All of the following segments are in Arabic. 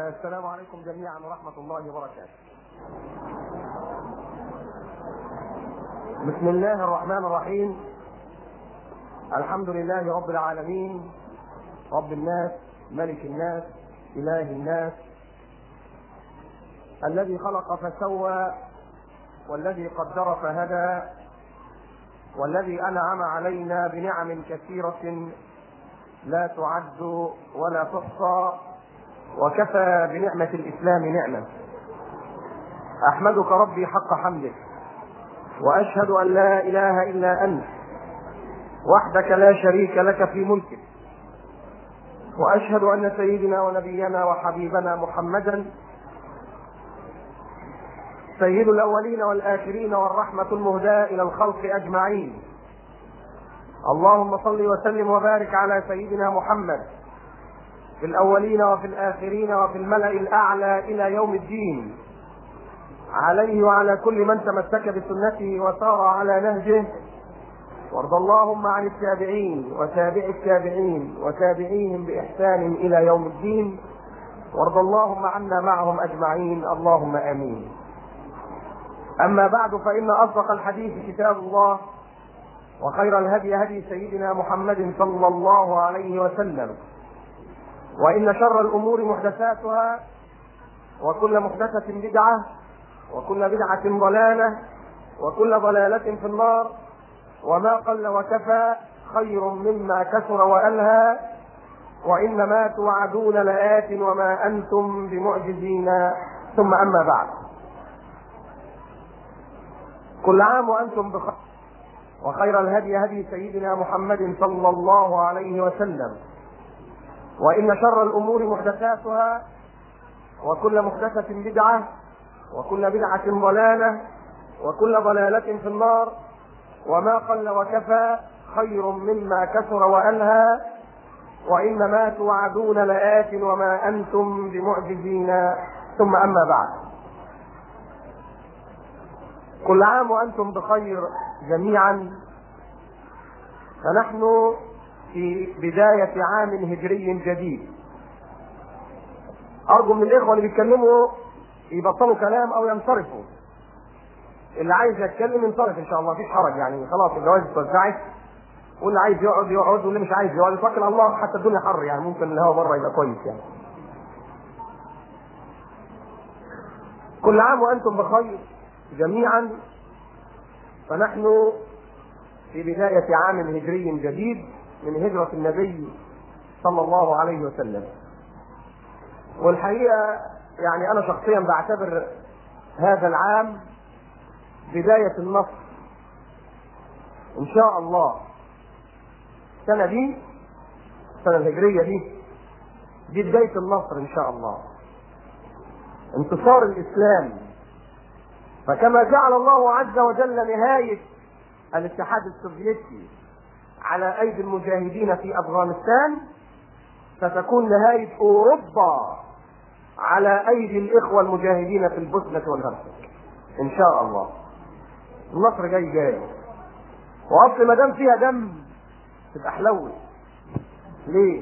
السلام عليكم جميعا ورحمة الله وبركاته. بسم الله الرحمن الرحيم. الحمد لله رب العالمين، رب الناس، ملك الناس، إله الناس، الذي خلق فسوى، والذي قدر فهدى، والذي أنعم علينا بنعم كثيرة لا تعد ولا تحصى، وكفى بنعمة الإسلام نعمة. أحمدك ربي حق حمدك، وأشهد أن لا إله إلا أنت وحدك لا شريك لك في ملكك، وأشهد أن سيدنا ونبينا وحبيبنا محمدا سيد الأولين والآخرين والرحمة المهداة إلى الخلق أجمعين. اللهم صل وسلم وبارك على سيدنا محمد في الأولين وفي الآخرين وفي الملأ الأعلى إلى يوم الدين، عليه وعلى كل من تمسك بسنته وسار على نهجه. وارض اللهم عن التابعين وتابع التابعين وتابعيهم بإحسان إلى يوم الدين، وارض اللهم عنا معهم أجمعين، اللهم آمين. أما بعد، فإن أصدق الحديث كتاب الله، وخير الهدي هدي سيدنا محمد صلى الله عليه وسلم، وإن شر الأمور محدثاتها، وكل محدثة بدعة، وكل بدعة ضلالة، وكل ضلالة في النار، وما قل وكفى خير مما كثر وألهى، وإنما توعدون لآت وما أنتم بمعجزين. ثم أما بعد، كل عام وأنتم بخير، وخير الهدي هدي سيدنا محمد صلى الله عليه وسلم، وإن شر الأمور محدثاتها، وكل محدثة بدعة، وكل بدعة ضلالة، وكل ضلالة في النار، وما قل وكفى خير مما كثر وألهى، وإنما توعدون لآت وما أنتم بمعجزين. ثم أما بعد، كل عام وأنتم بخير جميعا. فنحن في بداية عام هجري جديد. أرجو من الإخوة اللي بيتكلموا يبطلوا كلام أو ينصرفوا. اللي عايز يتكلم ينصرف إن شاء الله، مفيش حرج يعني، خلاص الجوائز اتوزعت، واللي عايز يقعد يقعد، واللي مش عايز يقعد يتوكل على الله، حتى الدنيا حر يعني، ممكن الهواء بره يبقى كويس يعني. كل عام وأنتم بخير جميعا. فنحن في بداية عام هجري جديد من هجرة النبي صلى الله عليه وسلم. والحقيقة يعني أنا شخصيا بعتبر هذا العام بداية النصر إن شاء الله. السنة دي، السنة الهجرية دي بداية النصر إن شاء الله، انتصار الإسلام. فكما جعل الله عز وجل نهاية الاتحاد السوفيتي على أيدي المجاهدين في أفغانستان، ستكون نهاية أوروبا على أيدي الإخوة المجاهدين في البوسنة والهرسك إن شاء الله. النصر جاي، وأصل ما دام فيها دم تبقى حلوة. ليه؟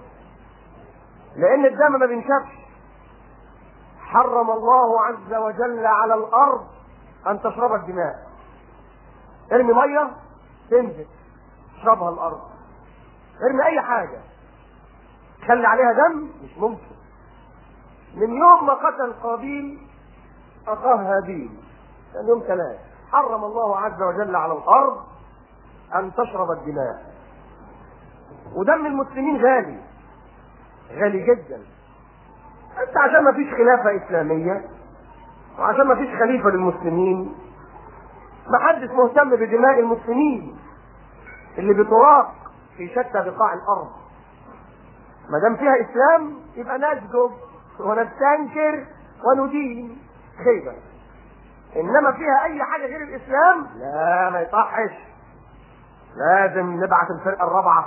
لأن الدم ما بينشفش. حرم الله عز وجل على الأرض أن تشرب الدماء. ارمي مية تنزل تشربها الأرض، ارمي أي حاجة خلي عليها دم، مش ممكن. من يوم ما قتل قابيل أخاه هابيل، كان يوم 3، حرم الله عز وجل على الأرض أن تشرب الدماء. ودم المسلمين غالي، غالي جدا. انت عشان ما فيش خلافة إسلامية، وعشان ما فيش خليفة للمسلمين، ما حدش مهتم بدماء المسلمين اللي بتراق في شتى بقاع الأرض. ما دام فيها إسلام يبقى نسجد ونستنكر وندين خيبة. إنما فيها أي حاجة غير الإسلام لا، ما يصحش. لازم نبعث الفرقة الرابعة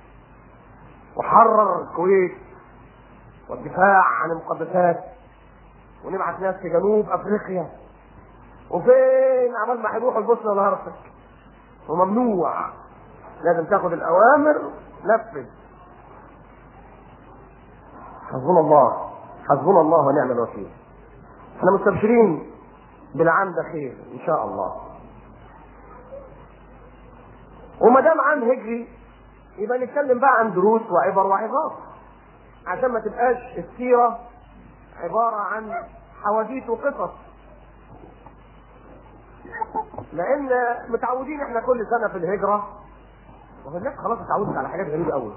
وحرر الكويت والدفاع عن المقدسات، ونبعث ناس في جنوب أفريقيا، وفين عمال ما هيروحوا البوسنة والهرسك، وممنوع. لازم تاخد الأوامر، نفذ. حسبنا الله. حسبنا الله ونعم الوكيل. احنا مستبشرين بالعام ده خير ان شاء الله. وما دام عام هجري يبقى نتكلم بقى عن دروس وعبر وعظات، عشان ما تبقاش السيره عباره عن حواديت وقصص، لان متعودين احنا كل سنه في الهجره، والناس خلاص اتعودت على حاجات غريبه قوي.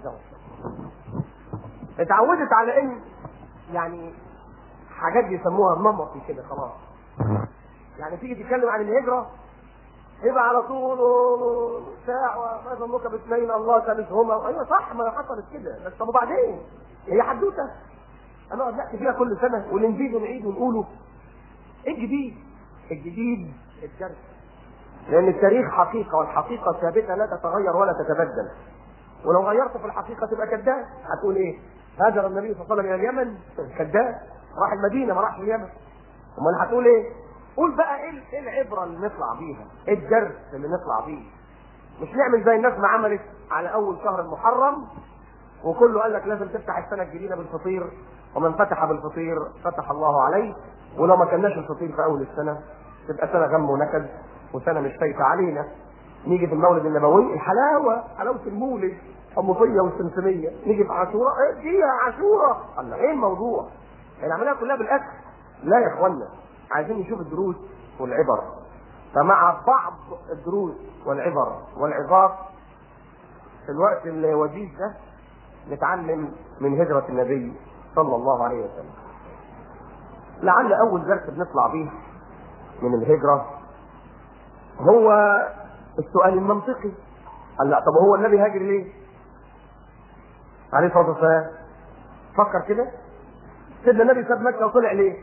اتعودت على ان يعني حاجات بيسموها نمطي كده خلاص. يعني تيجي تتكلم عن الهجره يبقى على طول ساعه ما ظنك باثنين الله ثالثهما. ايوه صح، ما حصلت كده، بس طب وبعدين؟ هي حدوته هنقعد نحكي فيها كل سنه ونزيد ونعيد ونقوله. ايه الجديد؟ الجديد الدرس، لان التاريخ حقيقه، والحقيقه ثابته لا تتغير ولا تتبدل. ولو غيرت في الحقيقه تبقى كذاب. هتقول ايه؟ هاجر النبي صلى الله عليه وسلم الى اليمن، كذاب، راح المدينه ما راحش اليمن. امال هتقول ايه؟ قول بقى ايه العبره اللي نطلع بيها؟ ايه الدرس اللي نطلع بيه؟ مش نعمل زي الناس ما عملت على اول شهر المحرم وكله قال لك لازم تفتح السنه الجديده بالفطير، ومن فتح بالفطير فتح الله عليه، ولو ما كناش الفطير في اول السنه تبقى سنه غم ونكد وسنه مش فايته علينا. نيجي في المولد النبوي الحلاوه، حلاوه المولد، حمصيه والسمسميه. نيجي في عاشوراء، ايه دي عاشوراء؟ الله، ايه الموضوع؟ العمليه كلها بالاكل. لا يا اخوانا، عايزين نشوف الدروس والعبر. فمع بعض الدروس والعبر والعظات في الوقت الوجيز ده نتعلم من هجرة النبي صلى الله عليه وسلم. لعل أول درس بنطلع به من الهجرة هو السؤال المنطقي. قال لا، طب هو النبي هاجر ليه؟ عليه الصلاة والسلام. فكر كده، سيدنا النبي ساب مكة وطلع ليه؟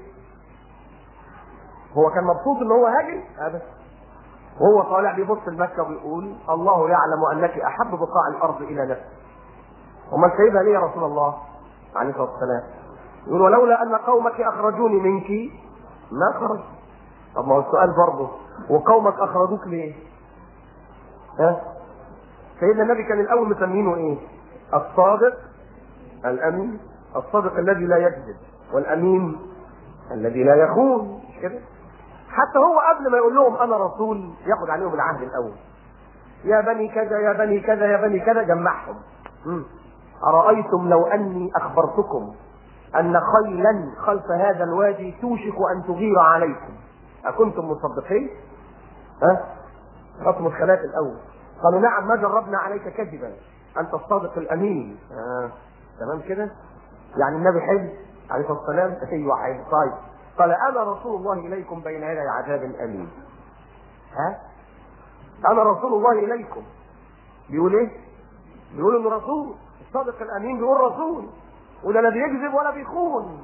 هو كان مبسوط ان هو هاجر؟ ابدا. وهو طالع بيبص لمكة وبيقول الله يعلم انك احب بقاع الارض الى نفسي. وما سايبها ليه يا رسول الله عليه الصلاه والسلام؟ يقول ولولا ان قومك اخرجوني منك ما خرج. طب ما هو السؤال برضه، وقومك اخرجوك ليه؟ ها؟ سيدنا النبي كان الاول مسمينه ايه؟ الصادق الامين، الصادق الذي لا يكذب، والامين الذي لا يخون، مش كده؟ حتى هو قبل ما يقول لهم انا رسول ياخد عليهم العهد الاول. يا بني كذا يا بني كذا يا بني كذا، جمعهم. أرأيتم لو أني أخبرتكم أن خيلا خلف هذا الوادي توشك أن تغير عليكم أكنتم مصدقين؟ خصم الخلاف الأول. قالوا نعم ما جربنا عليك كذبا، أنت الصادق الأمين. تمام كده؟ يعني النبي حلو عليه الصلاة والسلام. أيوة حلو. طيب قال أنا رسول الله إليكم بين يدي عذاب أليم. أنا رسول الله إليكم. بيقول إيه؟ بيقول إنه رسول. الصادق الأمين بيقول رسول، ولا لا بيكذب ولا بيخون.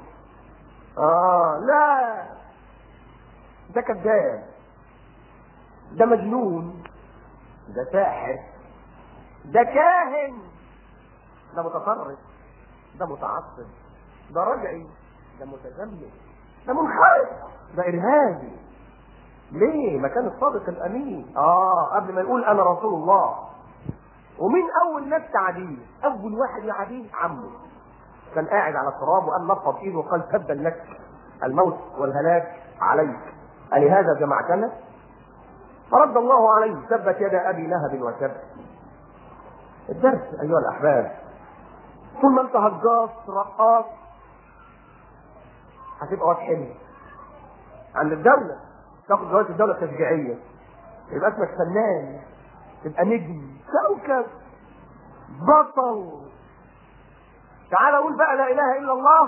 لا، ده كذاب، ده مجنون، ده ساحر، ده كاهن، ده متطرف، ده متعصب، ده رجعي، ده متزمت، ده منحرف، ده إرهابي. ليه؟ مكان الصادق الأمين. قبل ما يقول أنا رسول الله. ومين أول ناس تعديه؟ أول واحد يعديه عمه. كان قاعد على التراب وقال نفض إيده وقال تبا لك، الموت والهلاك عليك، ألهذا جمعتنا؟ فرد الله عليه تبت يد أبي لهب وتب. الدرس أيها الأحباب، طول ما أنت هجاص رقاص هتبقى واد حلو عند الدولة، تاخد جوائز الدولة التشجيعية، يبقى اسمك فنان، تبقى نجم، كوكب، بطل. تعال قول بقى لا اله الا الله.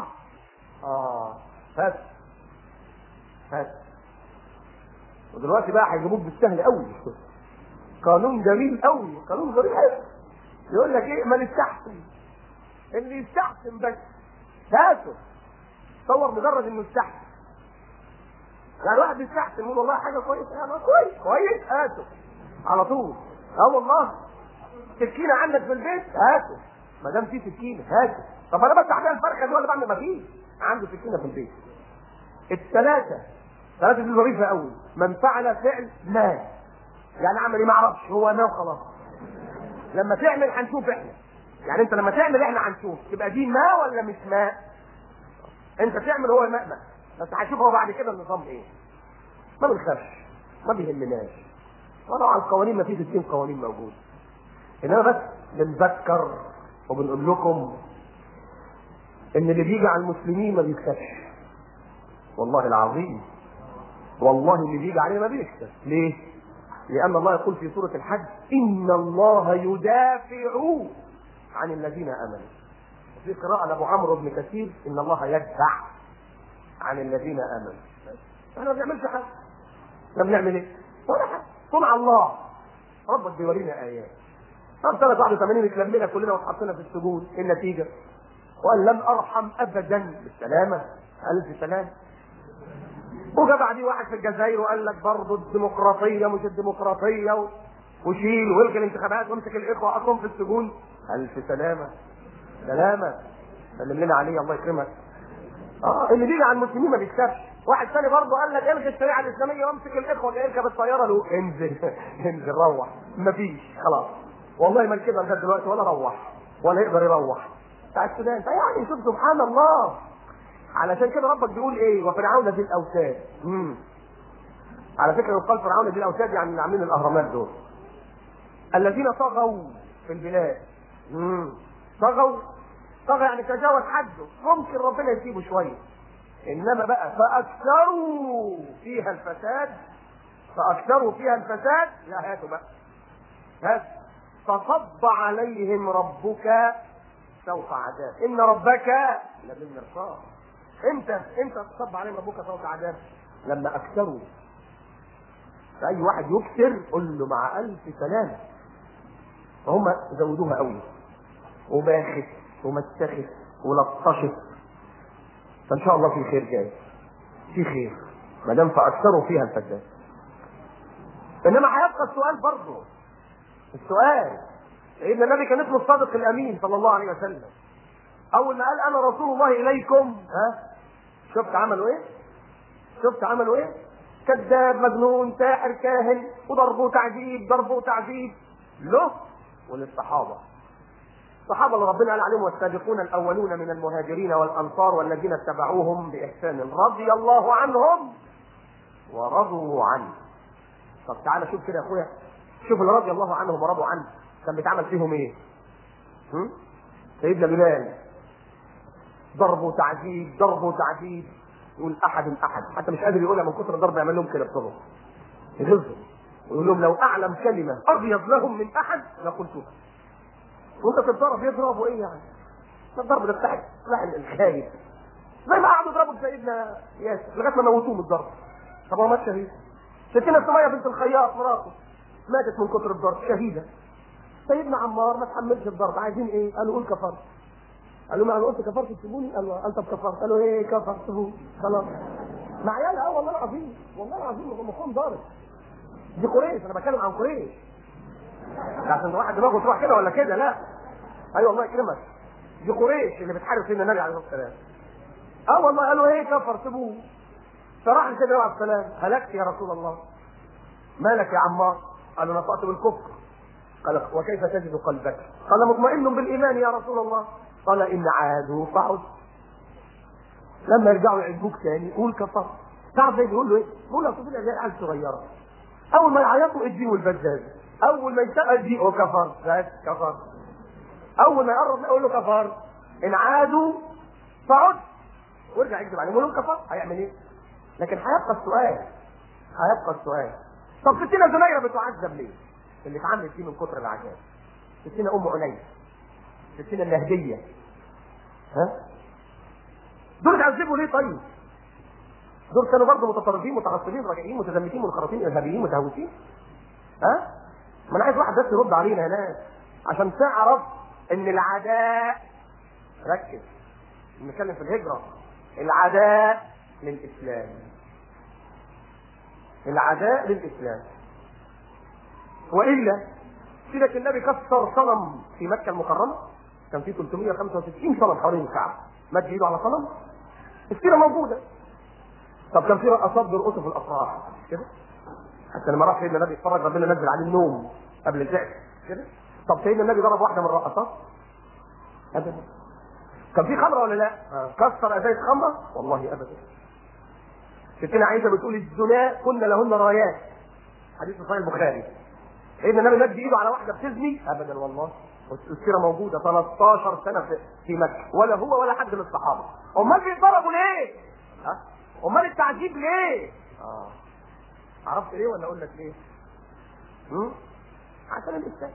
هات. ودلوقتي بقى هيجيبوك بالسهل قوي. قانون جميل قوي، قانون ظريف. يقول لك ايه؟ من يستحسن، اللي يستحسن بس هاته. تصور مجرد انه يستحسن، يعني واحد يستحسن يقول والله حاجه كويسه، يعني كويس هاته على طول. والله سكينه عندك في البيت هاته، ما دام في سكينه هاته. طب انا بفتح بيها الفرخه دي ولا بعمل؟ ما فيش، عنده سكينه في البيت. الثلاثه دي ظريفه قوي. من فعل فعل ما، يعني عمل ايه؟ ما اعرفش، هو ما وخلاص. لما تعمل هنشوف احنا، يعني انت لما تعمل احنا هنشوف، تبقى دي ما ولا مش ما. انت تعمل هو يمأمأ، بس هتشوف هو بعد كده النظام ايه. ما بنخافش، ما بيهمناش، ولو على القوانين ما في 60 قوانين موجود، انما بس بنذكر وبنقول لكم ان اللي بيجي على المسلمين ما بيكسبش، والله العظيم، والله اللي بيجي عليه ما بيكسب. ليه؟ لان الله يقول في سورة الحج ان الله يدافع عن الذين امنوا. في قراءة لابو عمرو بن كثير ان الله يدفع عن الذين امنوا. احنا ما بنعملش حاجة، احنا بنعمل ايه؟ ولا حاجة، صنع الله. ربك بيورينا ايات. طب سنة 81 اتلمينا كلنا واتحطينا في السجون، ايه النتيجة؟ وقال لن ارحم ابدا. بالسلامة، الف سلام. وجا بعديه واحد في الجزائر وقال لك برضه الديمقراطيه مش الديمقراطيه، وشيل والغي الانتخابات وامسك الاخوه واقوم في السجون. الف سلامه سلامه، سلم لنا عليه الله يكرمك. اللي بيجي على المسلمين ما بيكسبش. واحد ثاني برضه قال لك الغي الشريعه الاسلاميه وامسك الاخوه اللي يركب الطياره له انزل انزل روح، مفيش خلاص. والله ما كده لغايه دلوقتي ولا روح ولا يقدر يروح بتاع السودان. فيعني شوف سبحان الله. علشان كده ربك بيقول ايه؟ وفرعون ذي الاوتاد. على فكره يقال فرعون ذي الاوتاد يعني اللي عاملين الاهرامات دول، الذين طغوا في البلاد. طغى يعني تجاوز حده، ممكن ربنا يسيبه شويه، انما بقى فاكثروا فيها الفساد. لا هاتوا بقى، هات. فصب عليهم ربك سوط عذاب ان ربك لبالمرصاد. امتى تصب عليهم ربك سوط عذاب؟ لما اكثروا. فاي واحد يكثر قل له مع الف سلام. فهم زودوها قوي وباخت ومسخت ولطشت. فان شاء الله في خير جاي، في خير ما دام فاكثروا فيها الفساد. انما هيبقى السؤال برضه، السؤال سيدنا النبي كان اسمه الصادق الامين صلى الله عليه وسلم. اول ما قال انا رسول الله اليكم، شفت عملوا ايه؟ كذاب مجنون ساحر كاهن، وضربوا تعذيب له وللصحابه. الصحابه اللي ربنا قال عليهم والسابقون الاولون من المهاجرين والانصار والذين اتبعوهم باحسان رضي الله عنهم ورضوا عنه. طب تعالى شوف كده يا اخويا، شوف اللي رضي الله عنهم ورضوا عنه كان بيتعمل فيهم ايه؟ سيدنا بلال ضربوا تعذيب يقول احد حتى مش قادر يقولها من كثر الضرب، يعمل لهم كده بصبر يغزوا ويقول لهم لو اعلم كلمه ابيض لهم من احد لقلتها. وانت تتضرب يضربوا ايه يعني؟ الضرب ده بتاع الخايف، زي ما قعدوا يضربوا سيدنا ياسر لغايه ما موتوه من الضرب. طب هو مات شهيد. ستنا سميه بنت الخياط مراته ماتت من كثر الضرب شهيده. سيدنا عمار ما تحملش الضرب، عايزين ايه؟ قالوا قول كفرت. قال له ما انا قلت كفرت تسيبوني؟ قال طب كفرت. قالوا ايه كفر سيبوني خلاص مع عيالها. والله العظيم مفهوم ضارب. دي قريش، انا بتكلم عن قريش عشان واحد دماغه تروح كده ولا كده، لا. ايوه الله يكرمك، دي قريش اللي بتحارب سيدنا النبي عليه الصلاه والسلام. والله قالوا ايه كفر سيبوه. فراح لسيدنا النبي عليه السلام هلكت يا رسول الله. مالك يا عمار؟ قال نطقت بالكفر. قال وكيف تجد قلبك؟ قال مطمئن بالايمان يا رسول الله. قال ان عادوا فعد. لما يرجعوا يعجبوك تاني قول كفر. تعرف زي بيقول له ايه؟ بيقول له اصل زي عيال صغيره، اول ما يعيطوا اديه البزاز، اول ما يشتاق اديه كفر، بس كفر. اول ما يقرب يقول له كفر. ان عادوا فعد وارجع يكذب عليهم يقول له كفر. هيعمل ايه؟ لكن هيبقى السؤال طب ستنا زنيره بتعذب ليه؟ اللي اتعملت فيه من كتر العذاب. ستنا ام علي، ستنا النهديه، دول اتعذبوا ليه طيب؟ دول كانوا برضه متطرفين متعصبين راجعين متزمتين منخرطين ارهابيين متهوسين. ما انا عايز واحد بس يرد علينا هناك عشان تعرف ان العداء، ركز نتكلم في الهجره، العداء للاسلام. والا سيدك النبي كسر صنم في مكه المكرمه، كان فيه 365 صنم حوالين الكعبه، مد ايده على صنم، السيره موجوده. طب كان في رقصات بيرقصوا في الافراح كده، حتى لما راح سيدنا النبي يتفرج ربنا نزل عليه النوم قبل البعث كده. طب سيدنا النبي ضرب واحده من الرقصات؟ ابدا. كان في خمره ولا لا؟ كسر ازايز خمره؟ والله ابدا. ستنا عائشه بتقول الزنا كن لهن رايات، حديث صحيح البخاري. سيدنا النبي مد ايده على واحده بتزني؟ ابدا والله. السيره موجوده 13 سنه في مكه، ولا هو ولا حد من الصحابه. امال بيضربوا ليه؟ امال التعذيب ليه؟ عرفت ليه ولا اقول لك ليه؟ عشان الاسلام.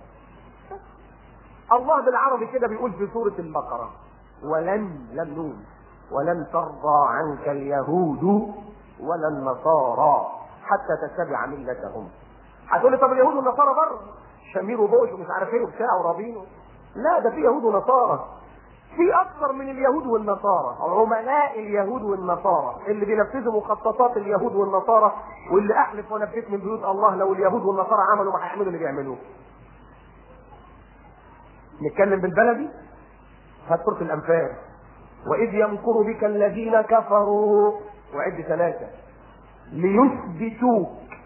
الله بالعربي كده بيقول في سوره البقره: ولن ترضى عنك اليهود ولا النصارى حتى تتبع ملتهم. هتقول لي طب اليهود والنصارى بره شمير وبوش ومش عارف ايه وبتاع ورابين. لا، ده في يهود ونصارى، في اكثر من اليهود والنصارى، عملاء اليهود والنصارى اللي بينفذوا مخططات اليهود والنصارى، واللي احلف ونبت من بيوت الله لو اليهود والنصارى عملوا ما هيعملوا اللي بيعملوه. نتكلم بالبلدي. هات سورة الانفال: واذ يمكر بك الذين كفروا، وعد 3 ليثبتوك،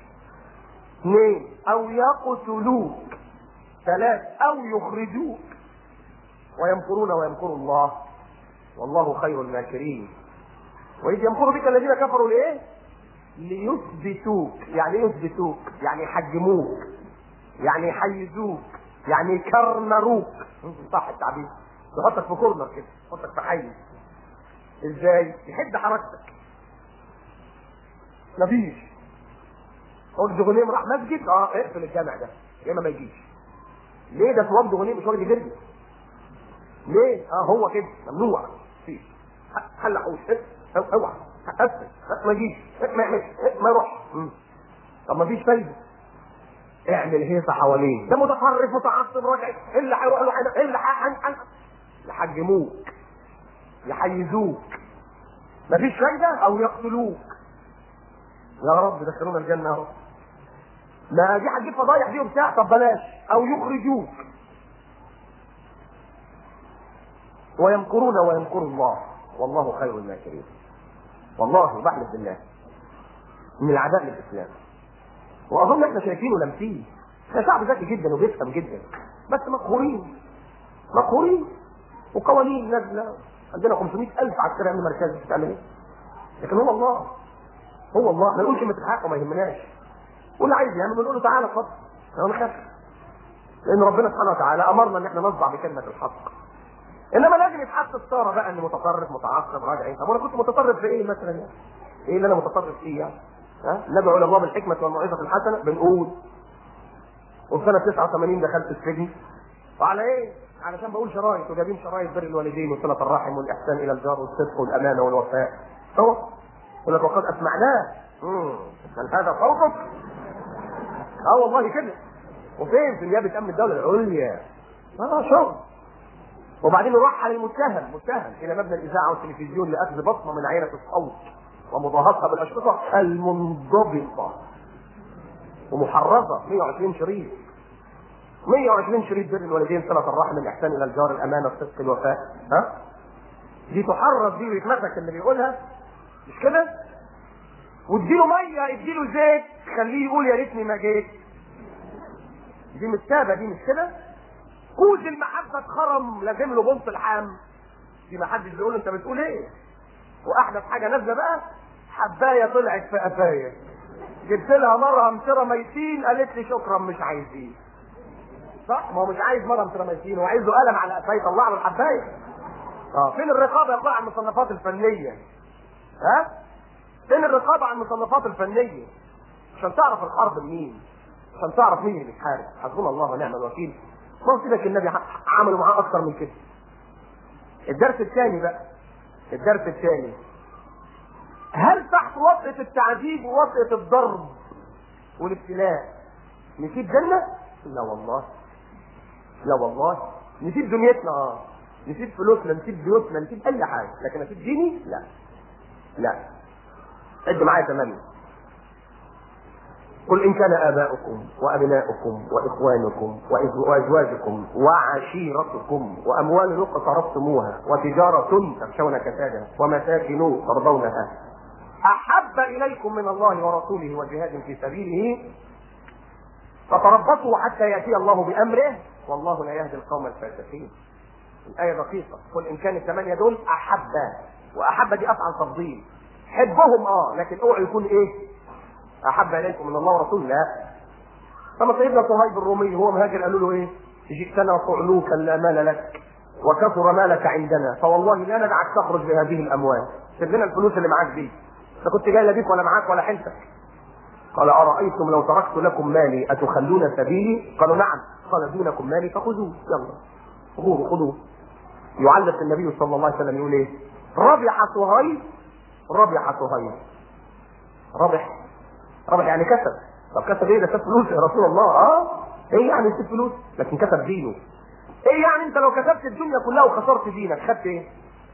2 او يقتلوك، 3 او يخرجوك، ويمكرون ويمكر الله والله خير الماكرين. واذ يمكر بك الذين كفروا ليه؟ ليثبتوك. يعني ايه يثبتوك؟ يعني يحجموك، يعني يحيزوك، يعني يكرنروك. صح التعبير. يحطك في كورنر كده، يحطك في حيز. ازاي؟ يحد حركتك. مفيش. وفد غنيم راح مسجد، اقفل الجامع ده يا اما ما يجيش. ليه؟ ده في وفد غنيم مش راجل يجري. ليه؟ هو كده ممنوع. فيه خلى حوش، اوعى قفل، ما يجيش، ما يروحش. طب ما فيش فايده. اعمل هيصه حواليه، ده متطرف متعصب راجع، اللي هيروح له اللي يحجموك، يحيزوك، مفيش فايده، او يقتلوك. يا رب دخلونا الجنه يا رب. ما دي هتجيب فضايح دي وبتاع. طب بلاش. او يخرجوك. ويمكرون ويمكر الله والله خير الماكرين. والله بحلف بالله من العداء للاسلام. واظن احنا شايفينه لامسين. احنا شعب ذكي جدا وبيفهم جدا، بس مقهورين وقوانين نازله. عندنا 500,000 عسكري امن مركزي، بتعمل ايه؟ لكن هو الله ما نقولش كلمه الحق وما يهمناش. واللي عايز يعمل بنقول له تعالى اتفضل، انا خاف. لان ربنا سبحانه وتعالى امرنا ان احنا نصدع بكلمه الحق. انما لازم يتحط الصوره بقى ان متطرف متعصب راجع. طب انا كنت متطرف في ايه مثلا يعني؟ ايه اللي انا متطرف فيه يعني؟ ندعو الى الله بالحكمه والموعظه الحسنه بنقول. وفي سنه 89 دخلت السجن. وعلى ايه؟ علشان بقول شرايط، وجايبين شرايط بر الوالدين وصله الرحم والاحسان الى الجار والصدق والامانه والوفاء. هو يقول لك وقد اسمعناه. هل هذا صوتك؟ والله كده. وفين؟ في نيابه امن الدوله العليا. شغل. وبعدين يرحل المتهم الى مبنى الاذاعه والتلفزيون لاخذ بصمه من عينه الصوت ومضاهاتها بالاشرطه المنضبطه ومحرزه. 120 شريط بر الوالدين، صله الرحم، الاحسان الى الجار، الامانه، الصدق، الوفاء. دي تحرز دي ويتمسك اللي بيقولها، مش كده؟ واديله ميه، اديله زيت، خليه يقول يا ريتني ما جيت. دي متابه، دي مش كده؟ كوز المحبه اتخرم، لازم له بنط الحام. دي ما حدش بيقول له انت بتقول ايه. واحدث حاجه نازله بقى، حبايه طلعت في قفايه، جبت لها مرهم تراميسين، قالت لي شكرا مش عايزين. صح؟ ما هو مش عايز مرهم تراميسين، هو عايزه قلم على قفايه يطلع له الحبايه. فين الرقابه يا اخويا على المصنفات الفنيه؟ فين الرقابه على المصنفات الفنيه؟ عشان تعرف الحرب مين، عشان تعرف مين اللي بيحارب. حسبنا الله ونعم الوكيل. ما هو سيبك، النبي عملوا معاه اكتر من كده. الدرس الثاني بقى، هل تحت وطئة التعذيب ووطئة الضرب والابتلاء نسيب جنة؟ لا والله. نسيب دنيتنا، نسيب فلوسنا، نسيب بيوتنا، نسيب اي حاجة، لكن نسيب ديني؟ لا. عد معايا 8. قل إن كان آباؤكم وأبناؤكم وإخوانكم وأزواجكم وعشيرتكم وأموال اقترفتموها وتجارة تخشون كسادها ومساكن ترضونها أحب إليكم من الله ورسوله وجهاد في سبيله فتربصوا حتى يأتي الله بأمره والله لا يهدي القوم الفاسقين. الآية دقيقة. قل إن كان الثمانية دول أحبا، وأحب دي أفعل تفضيل، حبهم لكن اوعوا يكون إيه؟ أحب إليكم من الله ورسوله، لا. فما سيدنا صهيب الرومي هو مهاجر قالوا له إيه؟ جئتنا صعلوكا لا مال لك وكثر مالك عندنا، فوالله لا ندعك تخرج بهذه الأموال، سيب لنا الفلوس اللي معاك دي، أنت كنت جاي لا بيك ولا معاك ولا حلتك. قال أرأيتم لو تركت لكم مالي أتخلون سبيلي؟ قالوا نعم. قال دونكم مالي فخذوه، يلا خذوه. يعلق النبي صلى الله عليه وسلم يقول ايه؟ ربح صهيب، ربح صهيب. ربح يعني كسب. طب كسب ايه؟ ده كسب فلوس يا رسول الله. ايه يعني كسب فلوس؟ لكن كسب دينه. ايه يعني انت لو كسبت الدنيا كلها وخسرت دينك خدت ايه؟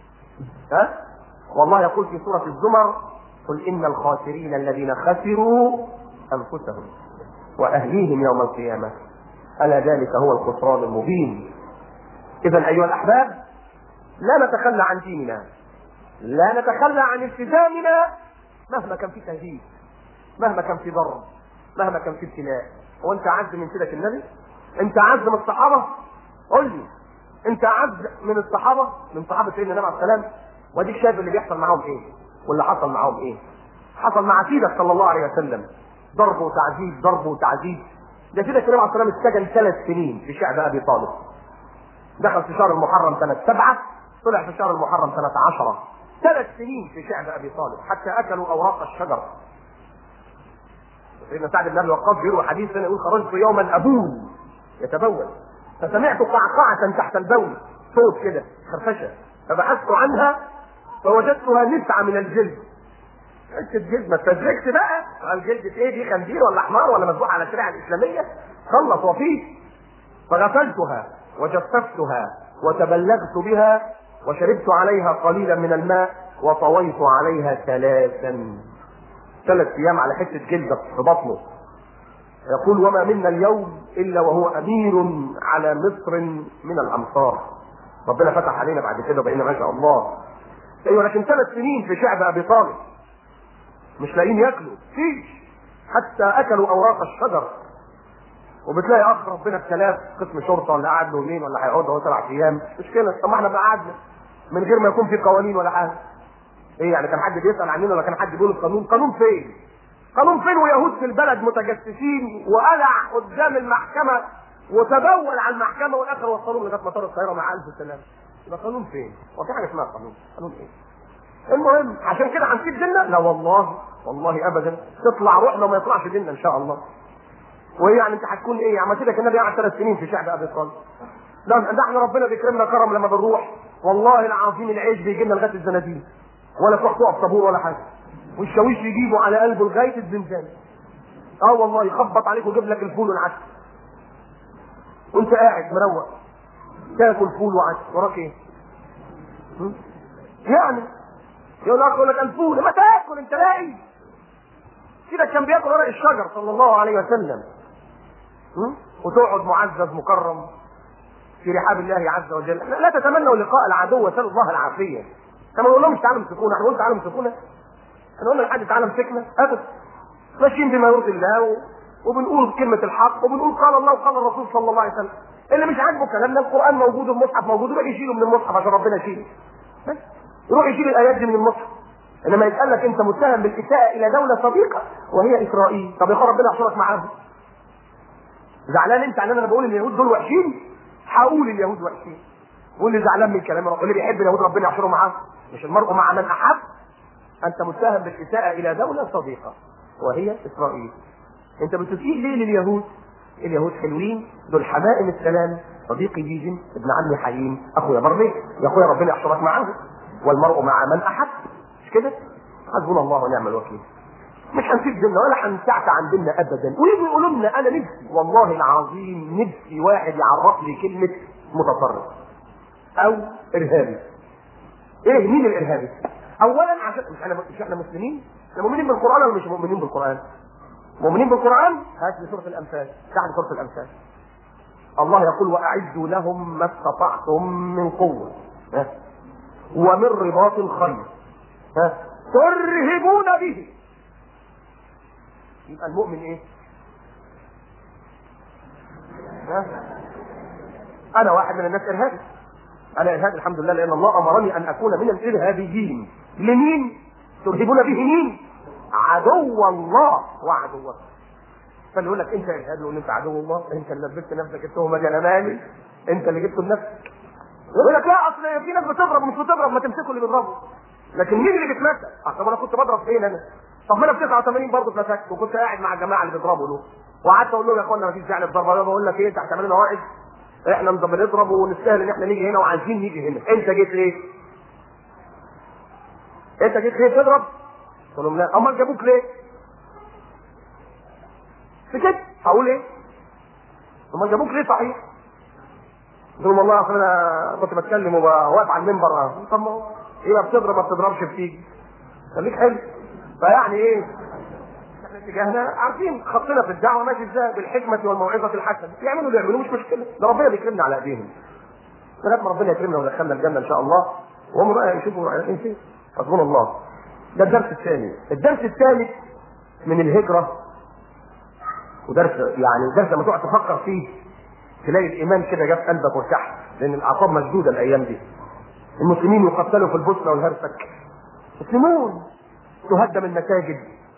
والله يقول في سورة الزمر: قل إن الخاسرين الذين خسروا أنفسهم وأهليهم يوم القيامة ألا ذلك هو الخسران المبين. إذا أيها الأحباب، لا نتخلى عن ديننا، لا نتخلى عن التزامنا مهما كان في تهديد، مهما كان في ضرر، مهما كان في ابتلاء. هو أنت أعز من سيرة النبي؟ أنت أعز من الصحابة؟ قل لي، أنت أعز من الصحابة؟ من صحابة سيدنا النبي عليه السلام؟ وديك شايف اللي بيحصل معاهم إيه؟ واللي حصل معاهم إيه؟ حصل مع سيدك صلى الله عليه وسلم ضرب وتعذيب، ضرب وتعذيب. ده سيدك النبي عليه السلام اتسجن 3 سنين في شعب أبي طالب. دخل في شهر المحرم سنة 7، طلع في شهر المحرم سنة 10. 3 سنين في شعب أبي طالب حتى أكلوا أوراق الشجر. سيدنا سعد بن أبي وقاص بيروي حديث يقول: خرجت يوما أبول يتبول فسمعت قعقعة تحت البول، صوت كده خرفشة، فبحثت عنها فوجدتها نسعة من الجلد. انت الجلد ما تدركش بقى الجلد ايه؟ دي خنزير ولا حمار ولا مذبوح على الشريعة الإسلامية؟ خلص وفيه. فغسلتها وجففتها وتبلغت بها وشربت عليها قليلا من الماء وطويت عليها 3 أيام على حتة جلدة في بطنه. يقول: وما منا اليوم إلا وهو أمير على مصر من الأمصار. ربنا فتح علينا بعد كده وبقينا ما شاء الله. ايوه، لكن 3 سنين في شعب أبي طالب مش لاقيين ياكلوا، فيش، حتى أكلوا أوراق الشجر. وبتلاقي اخ ربنا ابتلاه قسم شرطه ولا قعد له يومين ولا هيقعد له 7 ايام، مشكله. طب ما احنا بقى قعدنا من غير ما يكون في قوانين ولا حاجه. ايه يعني كان حد بيسال عننا ولا كان حد بيقول القانون؟ قانون فين؟ قانون فين ويهود في البلد متجسسين وقلع قدام المحكمه وتبول على المحكمه والاخر وصلوه لغايه مطار القاهره مع 1000 سلامه. يبقى قانون فين؟ هو في حاجه اسمها قانون؟ قانون ايه؟ المهم عشان كده هنسيب ديننا؟ لا والله، والله ابدا. تطلع روحنا وما يطلعش ديننا ان شاء الله. وهي يعني انت هتكون ايه؟ يعني كده النبي قعد 3 سنين في شعب ابي طالب. ده احنا ربنا بيكرمنا كرم لما بنروح والله العظيم العيش بيجي لنا لغايه الزنادين، ولا تروح تقف طابور ولا حاجه، والشاويش يجيبوا على قلبه لغايه الزنزانه. والله يخبط عليك ويجيب لك الفول والعسل وانت قاعد مروق تاكل فول وعسل. وراك ايه؟ يعني يقول لك الفول ما تاكل انت لاقي كده. كان بياكل ورق الشجر صلى الله عليه وسلم، وتقعد معزز مكرم في رحاب الله عز وجل. لا تتمنوا لقاء العدو وسلوا الله العافيه. كما نقول لهم تعالوا امسكونا، احنا قلنا تعالوا امسكونا؟ احنا قلنا لحد تعالوا امسكنا؟ ابدا. ماشيين بما يرضي الله وبنقول كلمه الحق وبنقول قال الله وقال الرسول صلى الله عليه وسلم. اللي مش عاجبه كلامنا القران موجود والمصحف موجود، يبقى يشيله من المصحف عشان ربنا يشيله. يروح يشيل الايات دي من المصحف. انما يتقال لك انت متهم بالاساءه الى دوله صديقه وهي اسرائيل، طب يا اخي ربنا يحشرك معاهم. زعلان انت عن انا بقول ان اليهود دول وحشين؟ هقول اليهود وحشين. واللي زعلان من كلام ربنا اللي بيحب اليهود ربنا يحشره معاه. مش المرء مع من احب؟ انت متهم بالاساءه الى دوله صديقه وهي اسرائيل. انت بتسيء ليه لليهود؟ اليهود حلوين، دول حمائم السلام، صديقي جيجن، ابن عمي حليم، اخويا برضه، يا اخويا ربنا يحشرك معاهم. والمرء مع من احب، مش كده؟ حسبنا الله ونعم الوكيل. مش هنسيب ديننا ولا هنسعت عن ديننا ابدا. ويجوا يقولوا لنا انا نفسي والله العظيم نفسي واحد يعرف لي كلمه متطرف او ارهابي. ايه مين الارهابي؟ اولا عشان مش احنا مسلمين؟ احنا مؤمنين بالقران ولا مش مؤمنين بالقران؟ مؤمنين بالقران. هات لي سوره الانفال، تعال سوره الانفال. الله يقول واعدوا لهم ما استطعتم من قوه ومن رباط الخيل ترهبون به. يبقى المؤمن ايه؟ انا واحد من الناس ارهابي، انا ارهابي الحمد لله، لان الله امرني ان اكون من الارهابيين. لمين؟ ترهبون به مين؟ عدو الله وعدوه. فاللي يقول لك انت ارهابي وان انت عدو الله، انت اللي لبست نفسك التهمه دي، انا مالي؟ انت اللي جبته لنفسك. يقول لك لا اصل في ناس بتضرب ومش بتضرب، ما تمسكوا اللي بيضربوا. لكن مين اللي بيتمسك؟ طب انا كنت بضرب فين انا؟ طب ما انا في 89 برضه اتمسكت وكنت قاعد مع الجماعه اللي بيضربوا دول، وقعدت اقول لهم يا اخوانا ما فيش داعي للضرب. انا بقول لك ايه، انت هتعمل لنا واعظ؟ احنا بنضرب ونستاهل ان احنا نيجي هنا وعايزين نيجي هنا. انت جيت ليه؟ انت جيت ليه تضرب؟ قلت لهم لا. امال جابوك ليه؟ سكت. هقول ايه؟ امال جابوك ليه صحيح؟ قلت لهم والله اصل انا كنت بتكلم وواقف على المنبر. طب ما هو ايه، بتضرب ما بتضربش بتيجي، خليك حلو. فيعني ايه؟ احنا اتجاهنا عارفين خطنا في الدعوه ماشي ازاي، بالحكمه والموعظه الحسنه. يعملوا اللي يعملوه مش مشكله، ده ربنا بيكرمنا على ايديهم. لغايه ما ربنا يكرمنا ويدخلنا الجنه ان شاء الله، وهم بقى يشوفوا رايحين فين. حسبنا الله. ده الدرس الثاني. الدرس الثالث من الهجره، ودرس يعني درس لما تقعد تفكر فيه تلاقي الايمان كده جاب قلبك وارتاح، لان الاعصاب مشدوده الايام دي. المسلمين يقتلوا في البوسنه والهرسك، مسلمون تهدم المساجد،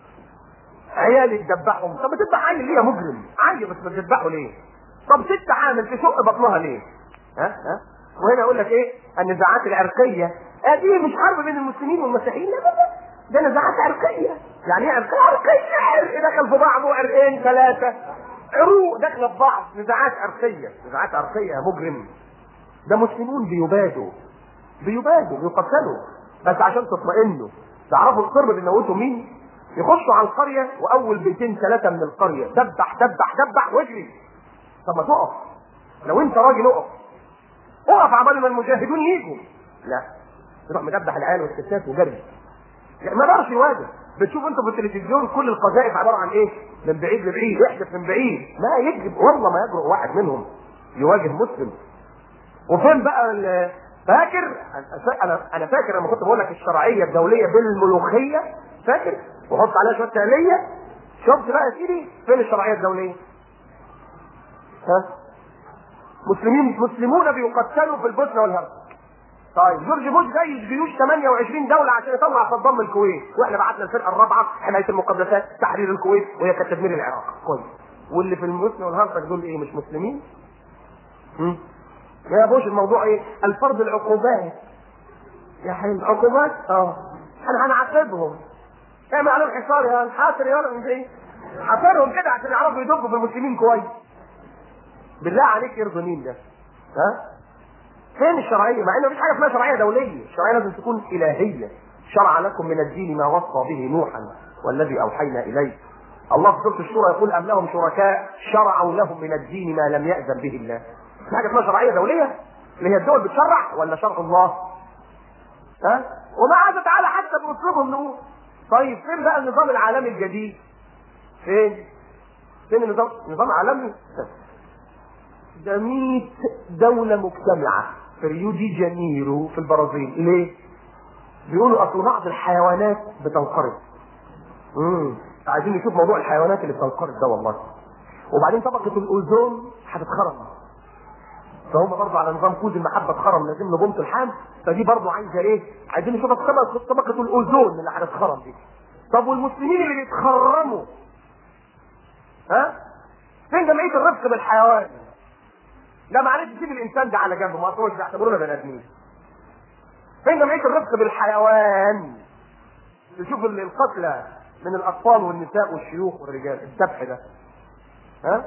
عيال يتذبحهم. طب بتذبح عيل ليه يا مجرم؟ عيل بس بتذبحه ليه؟ طب ست عامل تشق بطنها ليه؟ ها؟ وهنا يقول لك ايه؟ النزاعات العرقيه. دي مش حرب بين المسلمين والمسيحيين، لا ده نزاعات عرقيه. يعني ايه عرقيه؟ عرق دخل في بعضه، عرقين ثلاثه عروق داخله في بعض، نزاعات عرقيه. نزاعات عرقيه يا مجرم. ده مسلمون بيبادوا بيقتلوا، بس عشان تطمئنوا تعرفوا القرب اللي موتوا مين. يخشوا على القريه واول بيتين ثلاثه من القريه دبح واجري. طب ما تقف، لو انت راجل اقف عبال ما المجاهدون يجوا. لا، يروح مدبح العيال والستات وجري. يعني ما يقدرش يواجه. بتشوف انتوا في التلفزيون كل القذائف عباره عن ايه؟ من بعيد لبعيد، يحدث من بعيد. ما يجرب والله ما يجرؤ واحد منهم يواجه مسلم. وفين بقى فاكر؟ انا فاكر لما كنت بقول لك الشرعيه الدوليه بالملوخيه، فاكر؟ وحط عليها شويه تقليه. شفت بقى يا سيدي فين الشرعيه الدوليه؟ ها؟ مسلمون بيقتلوا في البوسنه والهرسك. طيب جورج بوش جاي جيوش 28 دوله عشان يطلع صدام من الكويت، واحنا بعتنا الفرقه الرابعه حمايه المقدسات تحرير الكويت وهي كانت تدمير العراق. كويس. واللي في البوسنه والهرسك دول ايه؟ مش مسلمين؟ يا بوش الموضوع ايه؟ الفرض العقوبات. يا حبيبي العقوبات؟ احنا هنعاقبهم. اعمل عليهم حصار يا الحاصر يا ولد ايه؟ حصرهم كده عشان يعرفوا يدقوا في المسلمين كويس. بالله عليك يرضي مين ده؟ ها؟ فين الشرعيه؟ مع ان مفيش حاجه اسمها شرعيه دوليه، الشرعيه لازم تكون الهيه. شرع لكم من الدين ما وصى به نوحا والذي اوحينا اليه. الله في سوره الشورى يقول ام لهم شركاء شرعوا لهم من الدين ما لم يأذن به الله. في حاجه اسمها شرعيه دوليه؟ اللي هي الدول بتشرع ولا شرع الله؟ ها؟ ومع ذلك تعالى حتى بنطلبهم نقول طيب فين بقى النظام العالمي الجديد؟ فين النظام العالمي؟ ده 100 دولة مجتمعة في ريو دي جانيرو في البرازيل. ليه؟ بيقولوا اصل بعض الحيوانات بتنقرض. عايزين نشوف موضوع الحيوانات اللي بتنقرض ده والله. وبعدين طبقة الاوزون هتتخرم، فهم برضه على نظام كود المحبة اتخرم لازم نقوم الحام، فدي برضه عايزة ايه؟ عايزين نشوف طبقة الاوزون اللي هتتخرم دي. طب والمسلمين اللي بيتخرموا ها؟ فين جمعية الرفق بالحيوان؟ لا معلش سيب الانسان ده على جنب، ما اصلوش بيعتبرونا بني ادمين. فين جمعيه الرفق بالحيوان؟ تشوف القتلى من الاطفال والنساء والشيوخ والرجال، الذبح ده ها؟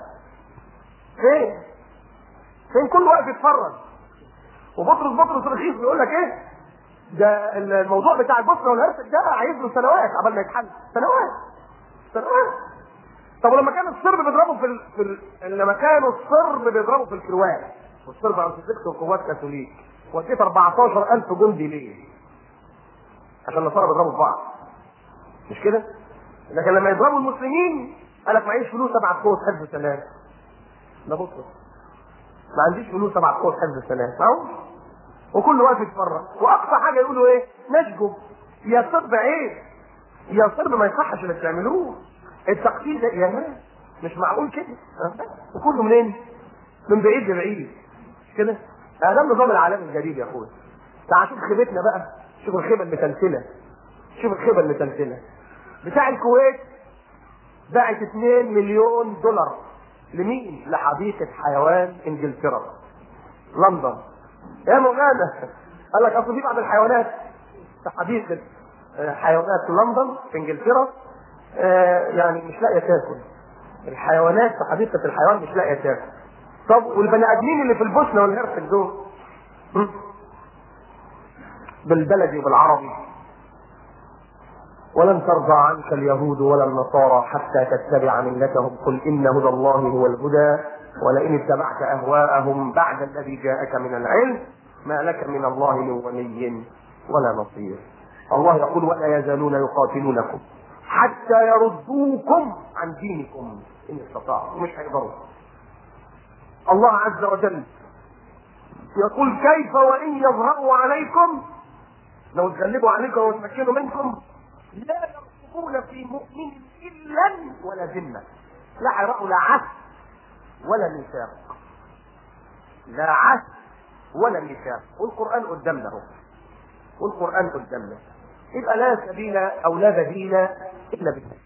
فين كل واقف يتفرج؟ وبطرس رخيص بيقول لك ايه؟ ده الموضوع بتاع البوسنه والهرسك ده عايز له سنوات قبل ما يتحل. سنوات. طب لما كان الصرب بيضربوا لما كانوا الصرب بيضربوا في الكروات، والصرب ارثوذكس وقوات كاثوليك، وديت 14,000 جندي ليه؟ عشان النصارى بيضربوا في بعض، مش كده؟ لكن لما يضربوا المسلمين قال لك معيش فلوس ابعت قوه حفظ سلام. ده بص ما عنديش فلوس ابعت قوه حفظ سلام، معقول؟ وكل واقف يتفرج، واقصى حاجه يقولوا ايه؟ نشجب. يا صرب عيب، يا صرب ما يصحش اللي بتعملوه. التقتيل ده يا مان مش معقول كده. وكله منين؟ من بعيد لبعيد، مش كده؟ ده النظام العالمي الجديد يا اخويا. تعال شوف خيبتنا بقى، شوف الخيبه المتلتله، شوف الخيبه المتلتله. بتاع الكويت باعت 2 مليون دولار لمين؟ لحديقه حيوان انجلترا لندن. يا مولانا قال لك اصل في بعض الحيوانات في حديقه حيوانات لندن في انجلترا يعني مش لاقيه تاكل. الحيوانات في حديقه الحيوان مش لاقيه تاكل. طب والبني ادمين اللي في البوسنه والهرسك دول بالبلدي وبالعربي، ولن ترضى عنك اليهود ولا النصارى حتى تتبع ملتهم قل ان هدى الله هو الهدى ولئن اتبعت اهواءهم بعد الذي جاءك من العلم ما لك من الله من ولي ولا نصير. الله يقول ولا يزالون يقاتلونكم حتى يردوكم عن دينكم ان استطاعوا، مش هيقدروا. الله عز وجل يقول كيف وان يظهروا عليكم، لو تغلبوا عليكم ويتمكنوا منكم لا يرقبون في مؤمن الا ولا ذمه، لا هيرقوا لا عهد ولا ميثاق، لا عهد ولا ميثاق. والقران قدامنا اهو، والقران قدامنا، يبقى لا سبيل او لا بديل الا بالله.